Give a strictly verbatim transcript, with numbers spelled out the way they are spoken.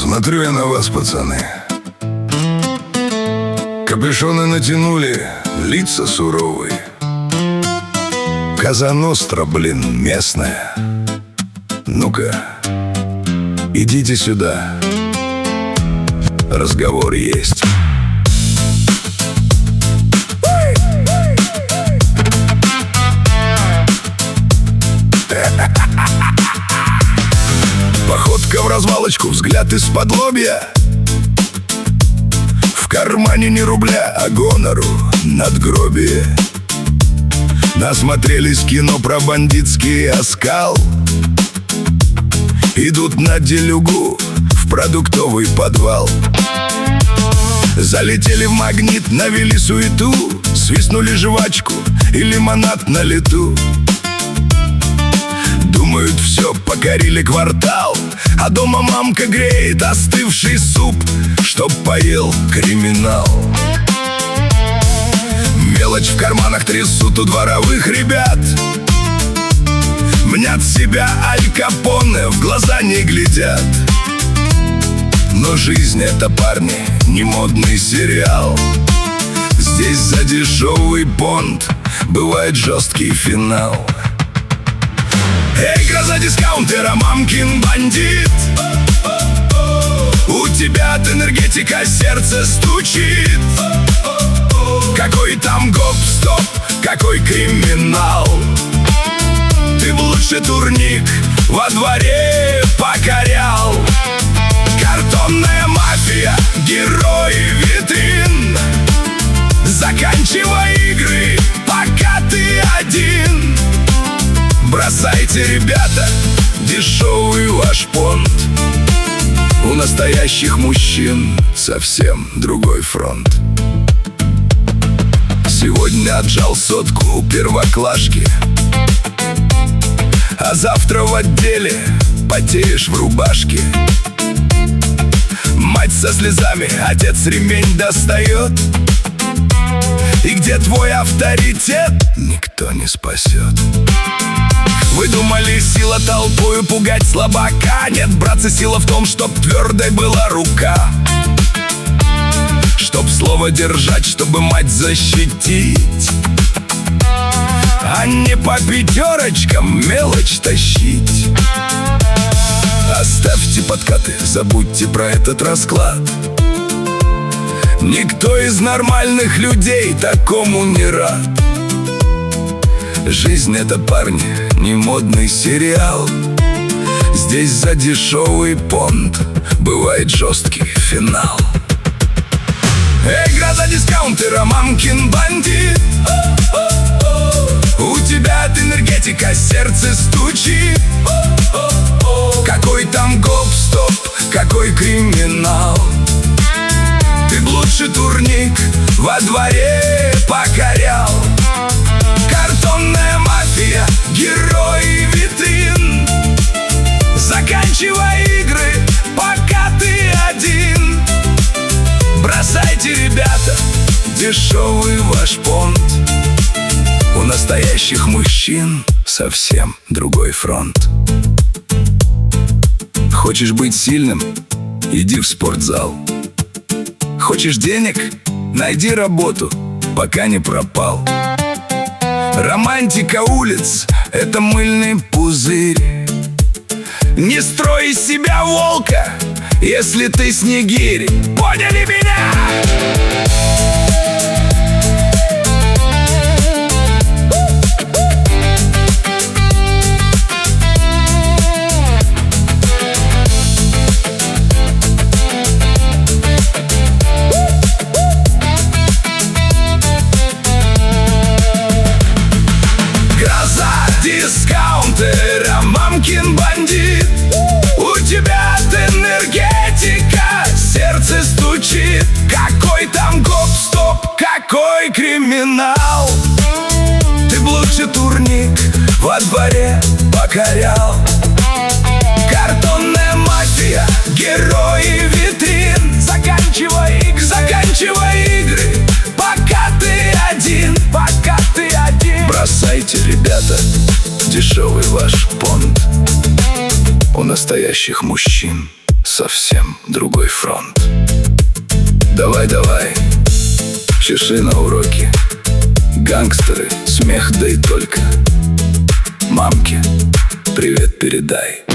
Смотрю я на вас, пацаны. Капюшоны натянули, лица суровые. Коза Ностра, блин, местная. Ну-ка, идите сюда. Разговор есть. Походка в развалочку, взгляд из-под лобья. В кармане не рубля, а гонору надгробие. Насмотрелись кино про бандитский оскал. Идут на делюгу в продуктовый подвал. Залетели в Магнит, навели суету. Свистнули жвачку и лимонад на лету. Думают, все, покорили квартал. А дома мамка греет остывший суп, чтоб поел криминал. Мелочь в карманах трясут у дворовых ребят. Мнят себя Аль Капоне, в глаза не глядят. Но жизнь — это, парни, не модный сериал. Здесь за дешевый понт бывает жесткий финал. Эй, гроза дискаунтера, мамкин бандит, у тебя от энергетика сердце стучит. Какой там гоп-стоп, какой криминал. Ты б лучше турник во дворе покорял. Картонная мафия, герои витрин. Заканчивай игры, пока ты один. Бросайте, ребята, дешевый ваш понт. У настоящих мужчин совсем другой фронт. Сегодня отжал сотку у первоклашки, а завтра в отделе потеешь в рубашке. Мать со слезами, отец ремень достает. И где твой авторитет, никто не спасет. Вы думали, сила толпою пугать слабака? Нет, братцы, сила в том, чтоб твердой была рука. Чтоб слово держать, чтобы мать защитить, а не по пятерочкам мелочь тащить. Оставьте подкаты, забудьте про этот расклад. Никто из нормальных людей такому не рад. Жизнь — это, парни, не модный сериал. Здесь за дешевый понт бывает жесткий финал. Эй, гроза дискаунтера, мамкин бандит, у тебя от энергетика сердце стучит. Какой там гоп-стоп, какой криминал. Ты б лучше турник во дворе покорял. Картонная мафия, герои витрин. Заканчивай игры, пока ты один. Бросайте, ребята, дешевый ваш понт. У настоящих мужчин совсем другой фронт. Хочешь быть сильным? Иди в спортзал. Хочешь денег? Найди работу, пока не пропал. Романтика улиц — это мыльный пузырь. Не строй из себя волка, если ты снегирь. Поняли меня? Дискаунтера, мамкин бандит, у тебя от энергетика сердце стучит. Какой там гоп-стоп, какой криминал. Ты б лучше турник во дворе покорял. Картонная мафия, герои витрин. Заканчивай игры, заканчивай игры, пока ты один, пока ты один. Бросайте, ребята, дешевый ваш понт. У настоящих мужчин совсем другой фронт. Давай, давай, чеши на уроки. Гангстеры, смех, да и только. Мамке привет передай.